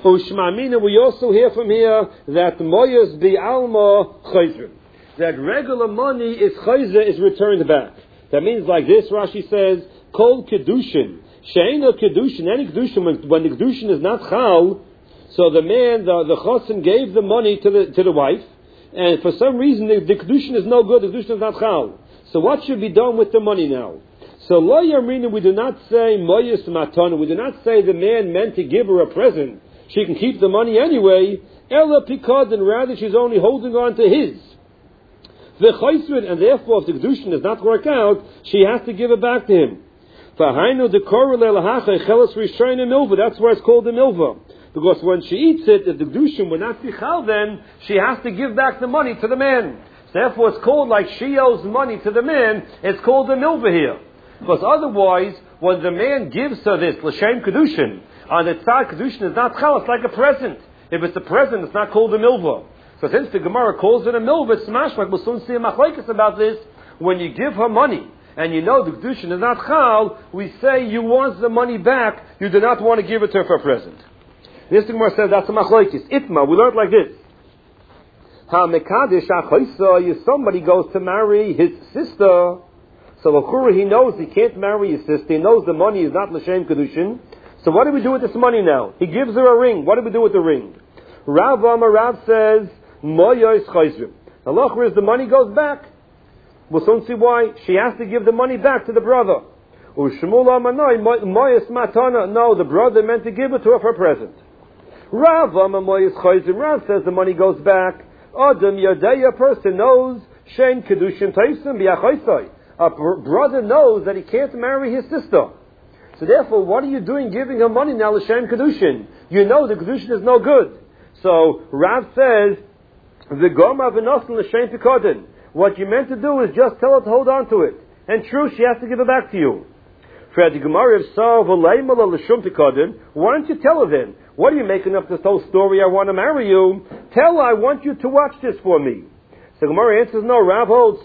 Ushmamina, we also hear from here that moyas bi'alma chayzrim. That regular money is chayzer, is returned back. That means like this, Rashi says, kol kedushin. She'ena kedushin, any kedushin, when the kedushin is not chal, so the man, the chosim gave the money to the wife, and for some reason the kedushin is no good, the kedushin is not chal. So what should be done with the money now? So lo yamrina, we do not say moyas matana, we do not say the man meant to give her a present. She can keep the money anyway. Ella pikad, and rather she's only holding on to his. And therefore, if the kedushin does not work out, she has to give it back to him. That's why it's called the milva. Because when she eats it, if the kedushin will not be chal, then she has to give back the money to the man. So therefore, it's called like she owes money to the man. It's called the milva here. Because otherwise, when the man gives her this l'shem kedushin, on the tzad kedushin is not chal, it's like a present. If it's a present, it's not called a milva. So since the Gemara calls it a milva, it's mashmak. We'll soon see a machlekes about this. When you give her money, and you know the kedushin is not chal, we say you want the money back, you do not want to give it to her for a present. This Gemara says that's a machlekes. Itma, we learned like this. Ha-mekadesh ha-choysa, if somebody goes to marry his sister, so l'chura he knows he can't marry his sister, he knows the money is not l'shem kedushin, so what do we do with this money now? He gives her a ring. What do we do with the ring? Rav says, moyos chayzrim. The lochra is the money goes back. We'll soon see why. She has to give the money back to the brother. Ushmul amanoi moyos matana. No, the brother meant to give it to her for a present. Rav moyos chayzrim. Rav says the money goes back. Adam yadei, a person knows shein kedushin taisim biachaysai. A brother knows that he can't marry his sister. So therefore, what are you doing giving her money now l'shem kedushin? You know the kedushin is no good. So Rav says, "V'goma v'nosin l'shem pikadin." What you meant to do is just tell her to hold on to it, and true, she has to give it back to you. Why don't you tell her then? What are you making up this whole story? I want to marry you. Tell her I want you to watch this for me. So Gemara answers, no. Rav holds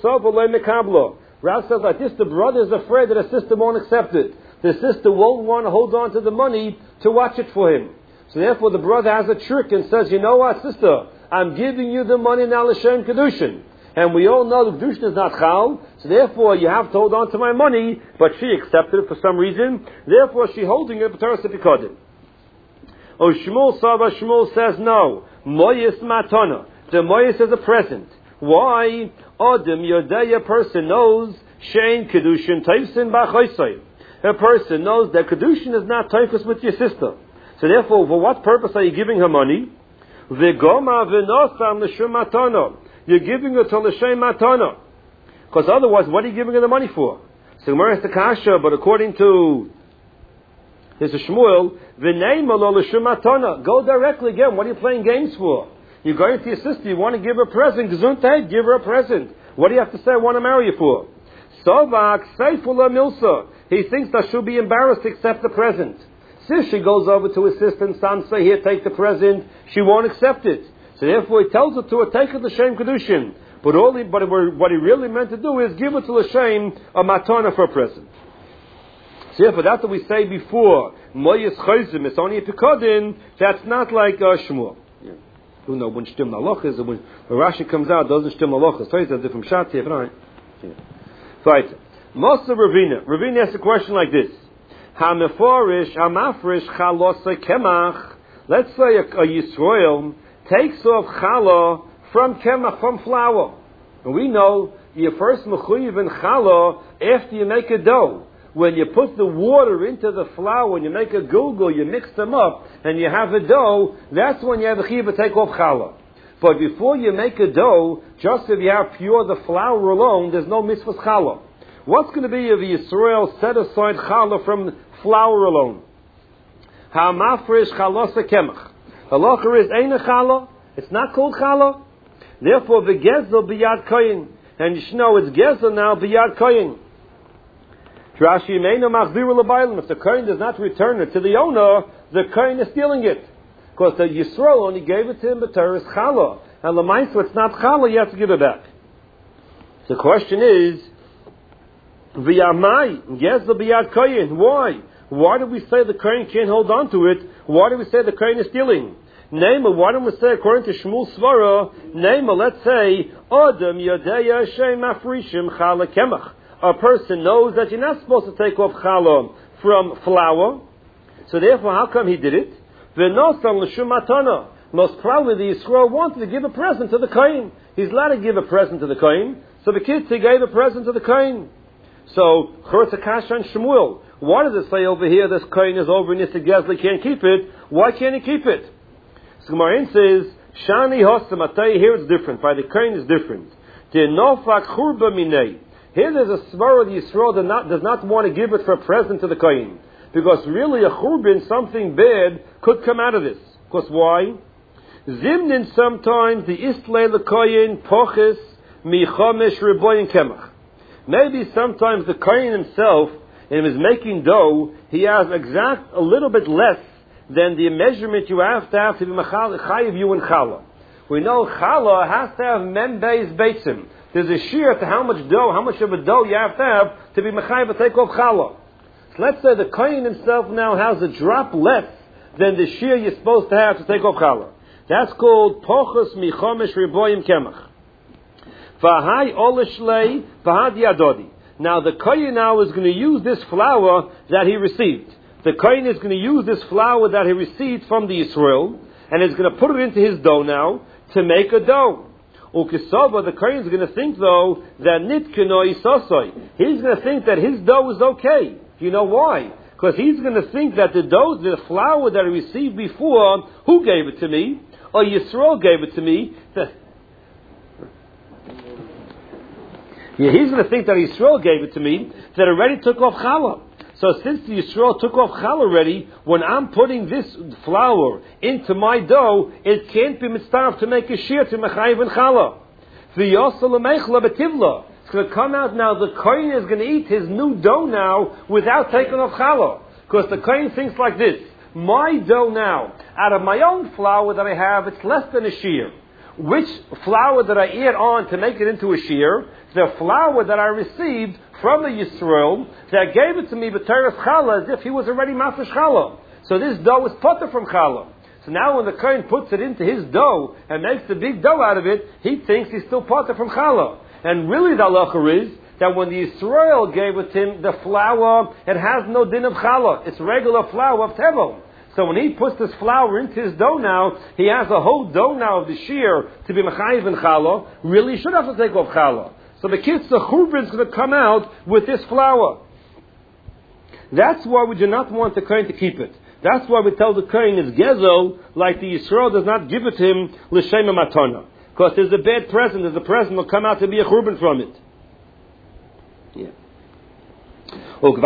Rav says like this: the brother is afraid that his sister won't accept it. The sister won't want to hold on to the money to watch it for him. So therefore the brother has a trick and says, you know what, sister, I'm giving you the money now l'shem kedushin. And we all know the kedushin is not chal, so therefore you have to hold on to my money, but she accepted it for some reason, therefore she's holding it, b'teres epikodim. Oh, Shmuel says no. Moyes matana. The moyes is a present. Why? Adam yodei, a person knows, shein kedushin taifsin b'chaysay. A person knows that kedushin is not taifus with your sister. So therefore, for what purpose are you giving her money? V'goma v'nosam l'shem matana. You're giving her to l'shem matana. Because otherwise, what are you giving her the money for? So Gemara has the kasha, but according to there's a Shmuel, v'neima lo l'shem matana. Go directly again. What are you playing games for? You're going to your sister. You want to give her a present. Gesundheit, give her a present. What do you have to say? I want to marry you for? Sovak seifula milsa. He thinks that she'll be embarrassed to accept the present. Since she goes over to his sister and son, say, here, take the present, she won't accept it. So therefore he tells her to her, take it to L'shem Kedushin. But what he really meant to do is give it to L'shem a matana for a present. So therefore that's what we say before. Moyes chayzim, it's only a pikadin, that's not like Shmuel. You know, when shtim nalochas, when Rashi comes out, doesn't shtim nalochas. So it's a different shot here, right? Right. Mosa Ravina. Ravina asks a question like this. Hamafrish chalosay kemach. Let's say a Yisrael takes off challah from kemach, from flour. And we know you first mechuyev in challah after you make a dough. When you put the water into the flour, when you make a gulgul, you mix them up, and you have a dough, that's when you have a chiyuv to take off challah. But before you make a dough, just if you have pure the flour alone, there's no mitzvah challah. What's going to be if Yisrael set aside challah from flour alone? Ha'mafresh chalasa kemach. Halacha is ein challah. It's not called challah. Therefore, the gezel biyad koyin. And you should know it's gezel now biyad koyin. If the koyin does not return it to the owner, the koyin is stealing it. Because the Yisrael only gave it to him, but there is challah. And the ma'aseh, it's not challah, you have to give it back. The question is, V'yamai, gezel biyad koyin. Why? Why do we say the Kohen can't hold on to it? Why do we say the Kohen is stealing? Why don't we say, according to Shmuel Svara, let's say, Adam Yodeya Shem Mafrishim Chala Kemach. A person knows that you're not supposed to take off challah from flour, so therefore, how come he did it? V'nosam l'shum matana. Most probably the Yisrael wanted to give a present to the Kohen. He's allowed to give a present to the Kohen, so the kids, he gave a present to the Kohen. So, Churtz Akash and Shmuel. Why does it say over here this Kohen is over and Yisrael Gezli can't keep it? Why can't he keep it? So Gemara says, Shani Hosam, I tell you here it's different. By the Kohen is different. Nofak Churba Minei. Here there's a svara of the Yisrael that does not want to give it for a present to the Kohen. Because really a Churban, something bad, could come out of this. Because why? Zimnin sometimes the Istle the Kohen Poches Michomesh Reboyin Kemach. Maybe sometimes the Kohen himself, in his making dough, he has a little bit less than the measurement you have to be Chayiv you in Challah. We know Challah has to have Membeis Beitzim. There's a shear to how much of a dough you have to be Mechayiv to take off Challah. So let's say the Kohen himself now has a drop less than the shear you're supposed to have to take off Challah. That's called Pochus Michomesh Riboyim Kemach. V'hai Olishlei V'had Yadodi. Now the Kohen now is going to use this flour that he received. The Kohen is going to use this flour that he received from the Yisrael, and is going to put it into his dough now to make a dough. Ukisova, the Kohen is going to think though that Nitkino Isosoi. He's going to think that his dough is okay. Do you know why? Because he's going to think that the flour that he received before, who gave it to me? Or Yisrael gave it to me. He's going to think that Yisrael gave it to me that already took off challah. So since the Yisrael took off challah already, when I'm putting this flour into my dough, it can't be mitzvah to make a shear to mechayiv and challah. It's going to come out now, the Kohen is going to eat his new dough now without taking off challah. Because the Kohen thinks like this, my dough now, out of my own flour that I have, it's less than a shear. Which flour did I add on to make it into a shear? The flour that I received from the Yisrael that gave it to me b'teres challah as if he was already mafresh challah. So this dough is potter from challah. So now when the Kohen puts it into his dough and makes the big dough out of it, he thinks he's still potter from challah. And really the halacha is that when the Yisrael gave it to him, the flour, it has no din of challah. It's regular flour of tevel. So when he puts this flour into his dough now, he has a whole dough now of the shear to be mechayiv and challah. Really should have to take off challah. So the churban is going to come out with this flour. That's why we do not want the Kohen to keep it. That's why we tell the Kohen is gezel, like the Yisrael does not give it to him l'shem matana. Because there's a bad present, there's a present will come out to be a churban from it. Yeah. And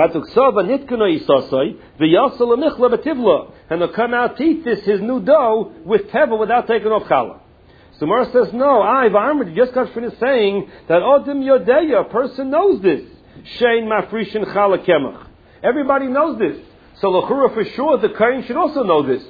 they'll come out to eat this, his new dough, with teva without taking off challah. So Mara says, no, you just got finished saying that Odim Yodeya, a person knows this. Shein Mafrishin Challah Kemach. Everybody knows this. So l'chura for sure, the Kohen should also know this.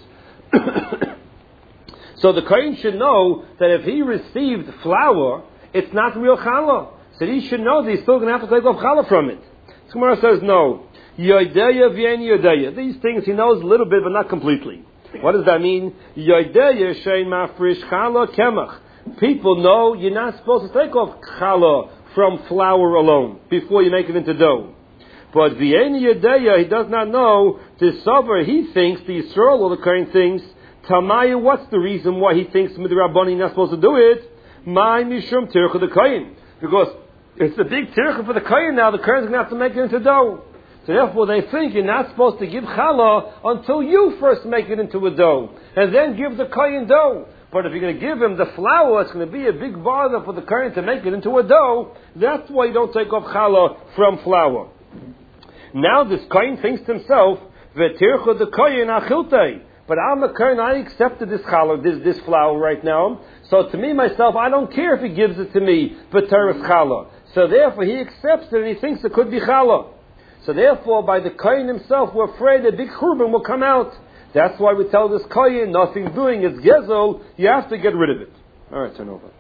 So the Kohen should know that if he received flour, it's not real challah. So he should know that he's still going to have to take off challah from it. So Mara says, no. Yodeya v'yen Yodeya. These things he knows a little bit, but not completely. What does that mean? Yodeya shein mafrish challah kemach. People know you're not supposed to take off challah from flour alone before you make it into dough. But v'yen Yodeya, he does not know. This sover, he thinks, the Yisrael or the Kohen thinks, Tamaya, what's the reason why he thinks Midrabani not supposed to do it? My mishum tircha the Kohen. Because it's a big tircha for the Kohen now, the Kohen's going to have to make it into dough. So therefore they think you're not supposed to give challah until you first make it into a dough. And then give the Kohen dough. But if you're going to give him the flour, it's going to be a big bother for the Kohen to make it into a dough. That's why you don't take off challah from flour. Now this Kohen thinks to himself, V'tircha the Kohen achiltei. But I'm a Kohen, I accepted this challah, this flour right now. So to me, myself, I don't care if he gives it to me for teres challah. So therefore, he accepts it and he thinks it could be challah. So therefore, by the Kohen himself, we're afraid a big churban will come out. That's why we tell this Kohen, nothing's doing, it's gezel, you have to get rid of it. All right, turn over.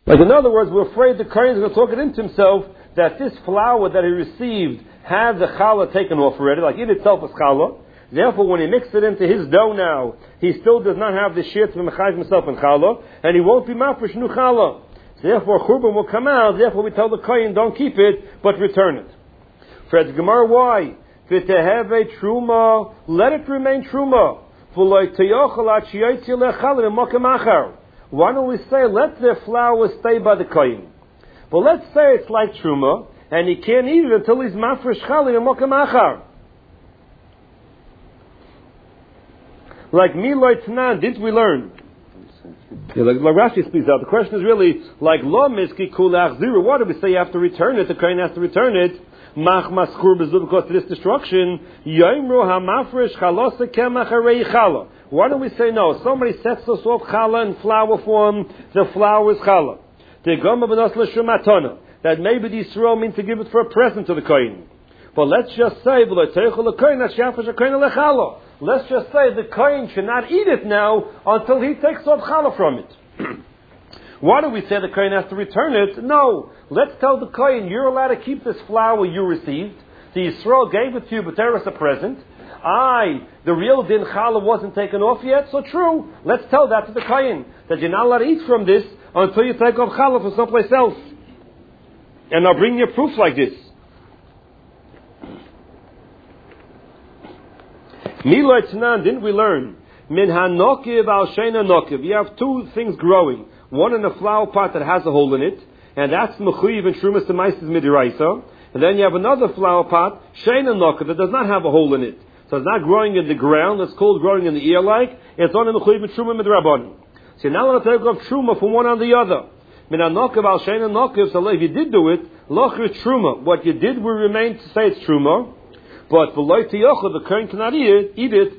Like in other words, we're afraid the Kohen is going to talk it into himself that this flour that he received had the challah taken off already, like it itself is challah. Therefore, when he mixed it into his dough now, he still does not have the shir to mechayiv himself in challah, and he won't be mafresh new challah. Therefore, churban will come out. Therefore, we tell the Kohen, don't keep it, but return it. For the Gemara, why? V'teheve truma, let it remain truma. Why don't we say, let the flour stay by the Kohen? But let's say it's like truma, and he can't eat it until he's mafresh challah in mokam achar. Like Miloi Tanan, didn't we learn? Yeah, like Rashi speaks out. The question is really like Lo Miski Kulach Zira. Why do we say you have to return it? The Kohen has to return it. Mach Maschur Bezu, because of this destruction. Yoimru HaMafresh Chalose Kemach Harei Chala. Why don't we say no? Somebody sets us off challah in flour form. The flour is challah. That maybe the Yisrael means to give it for a present to the Kohen. But let's just say, let's just say the Kohen should not eat it now until he takes off challah from it. Why do we say the Kohen has to return it? No. Let's tell the Kohen, you're allowed to keep this flour you received. The Yisrael gave it to you, but there is a present. The real din challah wasn't taken off yet, so true. Let's tell that to the Kohen, that you're not allowed to eat from this until you take off challah from someplace else. And I'll bring you a proof like this. Miloi Tanan, didn't we learn? Min hanokiv al sheina nokiv. You have two things growing. One in a flower pot that has a hole in it, and that's mechuyev and shrumas demaises midiraisa. And then you have another flower pot, sheina nokiv, that does not have a hole in it. So it's not growing in the ground, it's called growing in the ear like. It's on the mechuyev and shrumas midrabanan. So you're not allowed to take off truma from one on the other. Min hanokiv al sheina nokiv, so if you did do it, lochir truma. What you did will remain to say it's truma. But for loy tiyocha, the Kohen cannot eat it.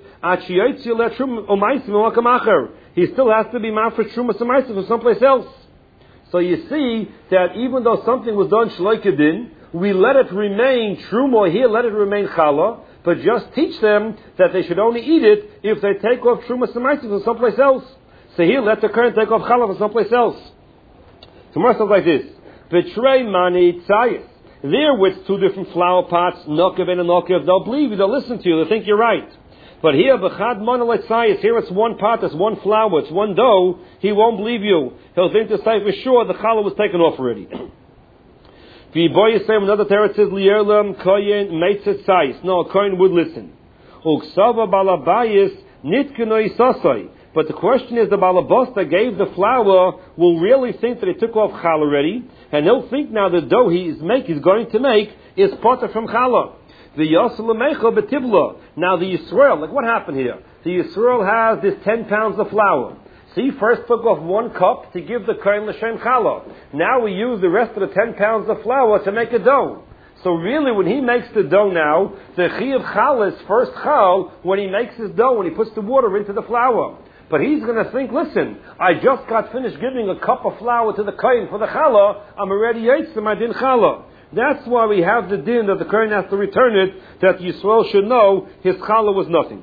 He still has to be mafresh truma samaisim from someplace else. So you see that even though something was done shloikadin, we let it remain truma here, let it remain challah, but just teach them that they should only eat it if they take off truma samaisim from someplace else. So here, let the Kohen take off challah from someplace else. Tomorrow sounds like this: Betrei mani tzayis. There with two different flower pots, nokiv and a nokiv, they'll believe you, they'll listen to you, they'll think you're right. But here, b'chad monolithayis, here it's one pot, it's one flour, it's one dough, he won't believe you. He'll think to say for sure the challah was taken off already. V'yiboy another teretz says, liyerlam koyen meitzet sayis. No, a kohen would listen. Uksava balabayis nitkenoi sasai. But the question is, the balabas that gave the flour will really think that he took off challah already, and he'll think now the dough he's going to make is potter from challah. The yasalamecha betibla. Now the Yisrael, like what happened here? The Yisrael has this 10 pounds of flour. So he first took off 1 cup to give the Kohen l'shem challah. Now we use the rest of the 10 pounds of flour to make a dough. So really, when he makes the dough now, the chiyuv challah is first chal when he makes his dough, when he puts the water into the flour. But he's going to think, listen, I just got finished giving a cup of flour to the Kohen for the challah, I'm already yitzim, I didn't challah. That's why we have the din that the Kohen has to return it, that Yisrael should know his challah was nothing.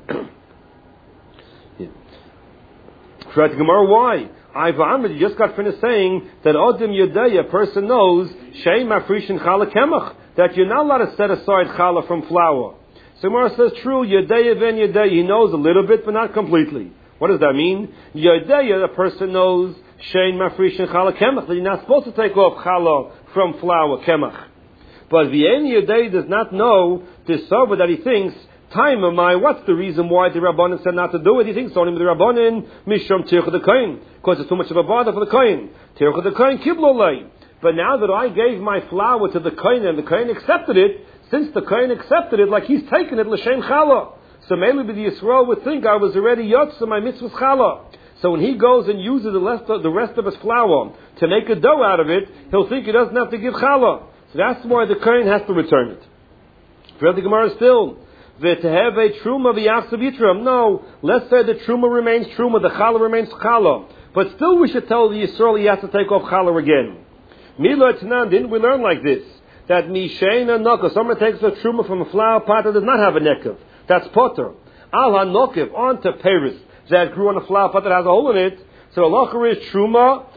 Try to Gemara, why? You just got finished saying that Odim Yodei, a person knows, Shei Mafrishin Challah Kemach, that you're not allowed to set aside challah from flour. So Gemara says, true, Yodei ben Yodei, he knows a little bit, but not completely. What does that mean? Yodei, the person knows, Shein Mafrishin Challah Kemach, that you're not supposed to take off challah from flour, Kemach. But V'en Yodei does not know this sober that he thinks, time of my, what's the reason why the Rabbanan said not to do it? He thinks only the Rabbanan, Mishram Tircha the Kohen, because it's too much of a bother for the Kohen. Tircha the Kohen Kiblolei. But now that I gave my flour to the Kohen and the Kohen accepted it, since the Kohen accepted it, like he's taken it, L'Shem Challah. So maybe the Yisrael would think I was already Yotza, my mitzvah challah. So when he goes and uses the rest of his flour to make a dough out of it, he'll think he doesn't have to give challah. So that's why the Kohen has to return it. For the Gemara still, v'teheve truma v'yachsav yitram. No, let's say the truma remains truma, the challah remains challah. But still we should tell the Yisrael he has to take off challah again. Mila Tanan, didn't we learn like this? That misheina nakav, someone takes a truma from a flour pot that does not have a nekav. That's potter. Al hanokiv, onto Paris, that grew on a flower pot that has a hole in it. So the halacha is truma,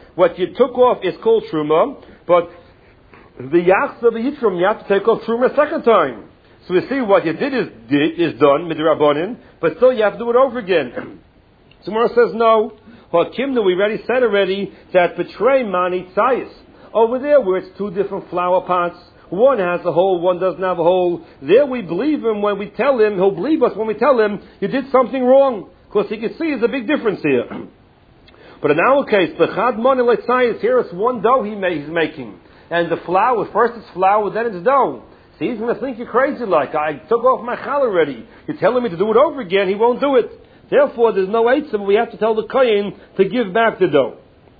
what you took off is called truma, but the yachs of the yitrum, you have to take off truma a second time. So we see what you did is done, midrabanan, but still you have to do it over again. Tomorrow says no. Kimna, we already said that betray mani tzayis. Over there where it's two different flower pots, one has a hole, one doesn't have a hole. There we believe him when we tell him, he'll believe us when we tell him you did something wrong. Because he can see there's a big difference here. But in our case, b'chad mani tzayis, here it's one dough he's making. And the flour, first it's flour, then it's dough. See, he's going to think you're crazy like, I took off my chal already. You're telling me to do it over again, he won't do it. Therefore, there's no eitzah, but we have to tell the kohen to give back the dough.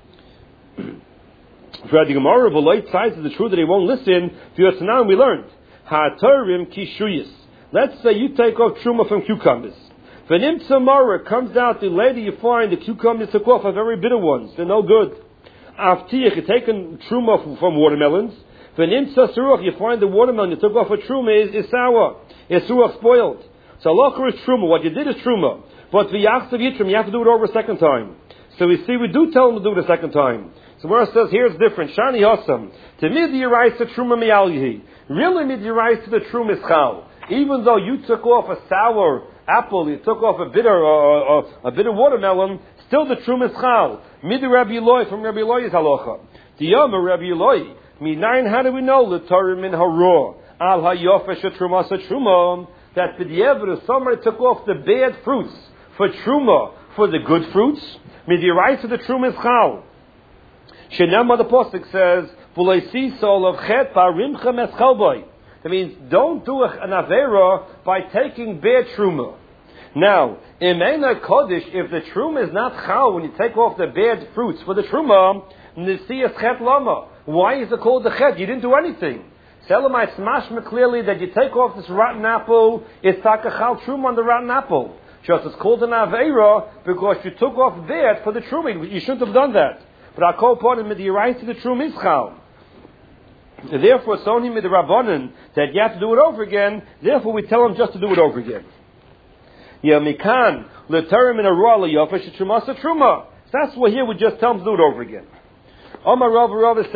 For the Gemara, V'lo tzayis is the truth that he won't listen. For Yotzanam, we learned ha'atorim kishuyis. Let's say you take off truma from cucumbers. V'nim tzamara comes out the later you find the cucumbers took off are very bitter ones. They're no good. Aftiyach, you're taking truma from watermelons. V'nim tzasuruach, you find the watermelon you took off a truma is sour. It's suruach spoiled. So halacha is truma. What you did is truma. But v'yachs of yitrim, you have to do it over a second time. So we see, we do tell him to do it a second time. So where it says, here's different. Shani Hossam. To mid yiraisa truma miyalyihi. Really mid yiraisa the truma is chal. Even though you took off a sour apple, you took off a bitter watermelon, still the truma is chal. Mid Rabbi Eloi, from Rabbi Eloi's halacha. Diyama Rabbi Eloi. Minayin, how do we know? L'torim min haror. Al hayofesh truma sa truma. That the if somebody took off the bad fruits for truma, for the good fruits, mid yiraisa the truma is chal. Shenema the Pasuk says, "V'loisi sol of chet parimcha meschalboy." That means don't do an avera by taking bad truma. Now, in Meina Kodesh, if the truma is not chal, when you take off the bad fruits for the truma, nisiyas chet lama. Why is it called the chet? You didn't do anything. Selamite smashma clearly that you take off this rotten apple, it's taka chal truma on the rotten apple. Just it's called an avera because you took off bad for the truma. You shouldn't have done that. But I call upon him with the right to the true mischal. Therefore, it's only with the rabbanon that you have to do it over again. Therefore, we tell him just to do it over again. Mikan l'terim in a raw l'yofesh truma sa truma. That's what here we just tell him to do it over again. Omar Rav